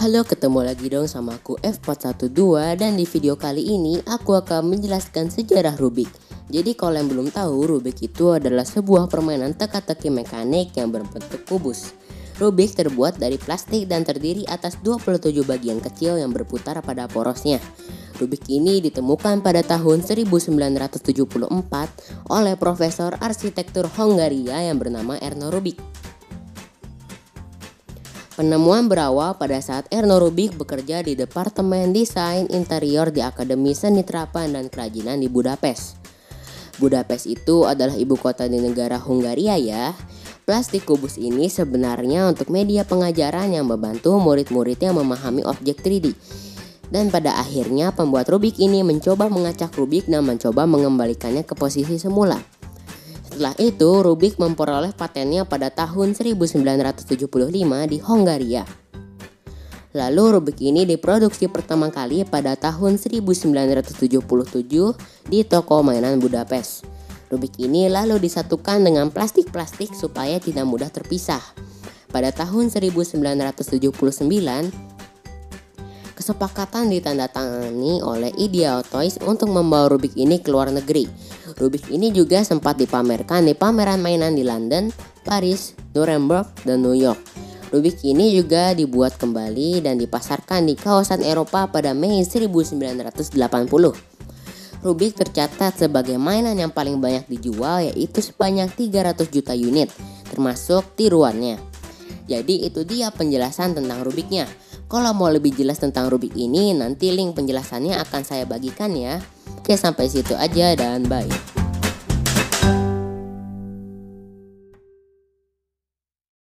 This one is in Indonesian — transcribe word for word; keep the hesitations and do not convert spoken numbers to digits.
Halo, ketemu lagi dong sama aku F empat satu dua, dan di video kali ini aku akan menjelaskan sejarah Rubik. Jadi kalau yang belum tahu, Rubik itu adalah sebuah permainan teka-teki mekanik yang berbentuk kubus. Rubik terbuat dari plastik dan terdiri atas dua puluh tujuh bagian kecil yang berputar pada porosnya. Rubik ini ditemukan pada tahun seribu sembilan ratus tujuh puluh empat oleh profesor arsitektur Hongaria yang bernama Erno Rubik. Penemuan berawal pada saat Erno Rubik bekerja di Departemen Desain Interior di Akademi Seni Terapan dan Kerajinan di Budapest. Budapest itu adalah ibu kota di negara Hungaria ya. Plastik kubus ini sebenarnya untuk media pengajaran yang membantu murid-muridnya memahami objek tiga D. Dan pada akhirnya pembuat Rubik ini mencoba mengacak Rubik dan mencoba mengembalikannya ke posisi semula. Setelah itu, Rubik memperoleh patennya pada tahun seribu sembilan ratus tujuh puluh lima di Hongaria. Lalu Rubik ini diproduksi pertama kali pada tahun seribu sembilan ratus tujuh puluh tujuh di toko mainan Budapest. Rubik ini lalu disatukan dengan plastik-plastik supaya tidak mudah terpisah. Pada tahun seribu sembilan ratus tujuh puluh sembilan, kesepakatan ditandatangani oleh Ideal Toys untuk membawa Rubik ini ke luar negeri. Rubik ini juga sempat dipamerkan di pameran mainan di London, Paris, Nuremberg, dan New York. Rubik ini juga dibuat kembali dan dipasarkan di kawasan Eropa pada Mei seribu sembilan ratus delapan puluh. Rubik tercatat sebagai mainan yang paling banyak dijual, yaitu sebanyak tiga ratus juta unit, termasuk tiruannya. Jadi itu dia penjelasan tentang Rubiknya. Kalau mau lebih jelas tentang Rubik ini, nanti link penjelasannya akan saya bagikan ya. Oke, sampai situ aja dan bye.